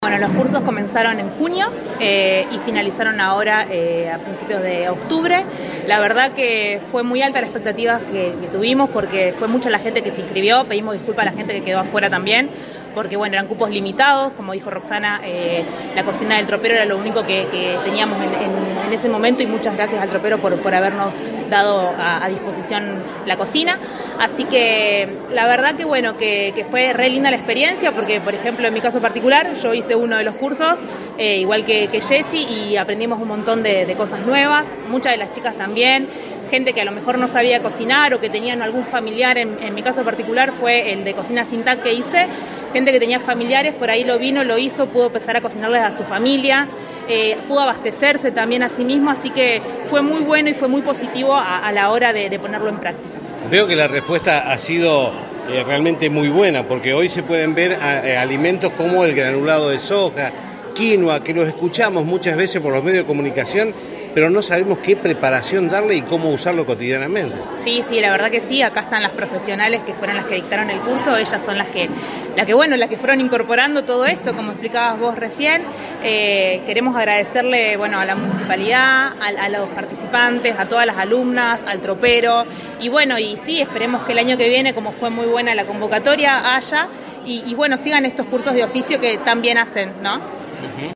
Bueno, los cursos comenzaron en junio y finalizaron ahora a principios de octubre. La verdad que fue muy alta la expectativa que tuvimos porque fue mucha la gente que se inscribió. Pedimos disculpas a la gente que quedó afuera también, porque bueno, eran cupos limitados. Como dijo Roxana, la cocina del tropero era lo único que teníamos en ese momento, y muchas gracias al tropero por habernos dado a disposición la cocina. Así que la verdad que bueno, que fue re linda la experiencia, porque por ejemplo en mi caso particular yo hice uno de los cursos, igual que Jessy, y aprendimos un montón de cosas nuevas. Muchas de las chicas también, gente que a lo mejor no sabía cocinar o que tenían algún familiar, en mi caso particular fue el de cocina sin tac que hice, gente que tenía familiares, por ahí lo vino, lo hizo, pudo empezar a cocinarles a su familia, pudo abastecerse también a sí mismo, así que fue muy bueno y fue muy positivo a la hora de ponerlo en práctica. Veo que la respuesta ha sido realmente muy buena, porque hoy se pueden ver alimentos como el granulado de soja, quinoa, que los escuchamos muchas veces por los medios de comunicación, pero no sabemos qué preparación darle y cómo usarlo cotidianamente. Sí, la verdad que sí. Acá están las profesionales que fueron las que dictaron el curso. Ellas son las que fueron incorporando todo esto, como explicabas vos recién. Queremos agradecerle, a la municipalidad, a los participantes, a todas las alumnas, al tropero. Y sí, esperemos que el año que viene, como fue muy buena la convocatoria, haya. Y sigan estos cursos de oficio que tan bien hacen, ¿no?